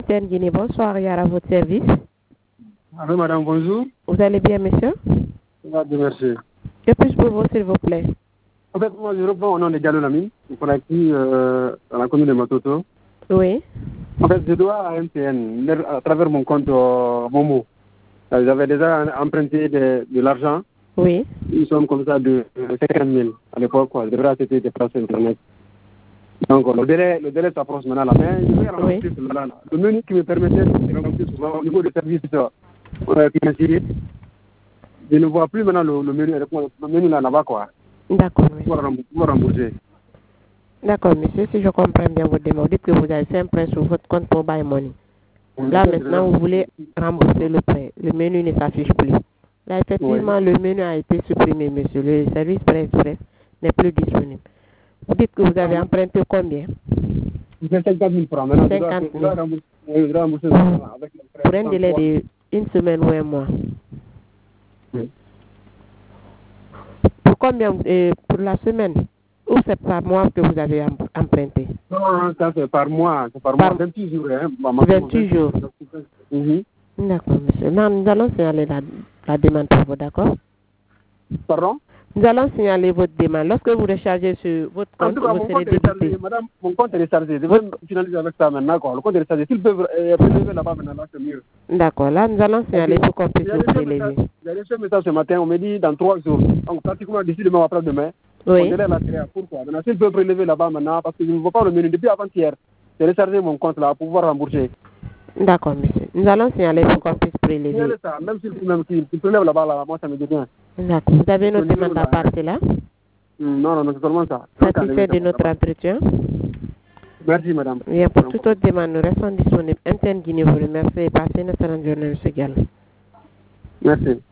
Antenne Guinée, bonsoir, Yara, à votre service. Allô, madame, bonjour. Vous allez bien, monsieur? Ça va, merci. Que puis-je pour vous, s'il vous plaît? En fait, moi, je reprends au nom de Gallo Lamine, pour acquis dans la commune de Matoto. Oui. En fait, je dois à MTN, à travers mon compte Momo. J'avais déjà emprunté de l'argent. Oui. Nous sommes comme ça de 50 000 à l'époque, quoi. Je devrais acheter des places Internet. Donc, le délai s'approche maintenant là. Mais je vais rembourser cela là. Le menu qui me permettait de rembourser souvent au niveau des services financiers, je ne vois plus maintenant le menu là-bas, quoi. D'accord, monsieur. Pour rembourser. D'accord, monsieur, si je comprends bien votre demande, vous dites que vous avez fait un prêt sur votre compte Mobile Money. Là, maintenant, vous voulez rembourser le prêt. Le menu ne s'affiche plus. Là, effectivement, le menu a été supprimé, monsieur. Le service prêt express n'est plus disponible. Vous dites que vous avez emprunté combien? 50 000 francs. Maintenant, 50 000. Je dois rembourser avec pour un délai d'une semaine ou un mois. Oui. Pour combien? Pour la semaine? Ou c'est par mois que vous avez emprunté? Non, ça c'est par mois. C'est par mois. 28 jours. Hein, 28 jours. D'accord, monsieur. Non, nous allons signaler la demande pour vous, d'accord? Pardon? Nous allons signaler votre demande. Lorsque vous rechargez sur votre compte, vous serez débité. Madame, mon compte est rechargé. Je vais finaliser avec ça maintenant. Quoi. Le compte est rechargé. S'ils peuvent prélever là-bas maintenant, là, c'est mieux. D'accord. Là, nous allons signaler pour qu'on puisse vous prélever. J'ai reçu un message ce matin. On me dit dans 3 jours. Donc, pratiquement d'ici demain ou après-demain. Oui. On délai là, c'est pourquoi? Maintenant, s'ils peuvent prélever là-bas maintenant, parce que je ne vois pas le menu depuis avant-hier. J'ai rechargé mon compte là pour pouvoir rembourser. D'accord, monsieur. Nous allons signaler pour qu'on puisse prélever. Ça. Même s'ils prélèvent là-bas, là, moi, ça me dit bien. D'accord. Vous avez notre demande à partir là? Non, c'est seulement ça. Satisfait de notre entretien? Merci, madame. Bien, pour toute autre demande, nous restons disponibles. Antenne Guinée vous remercie et passez une excellente journée, M. Gallo. Merci.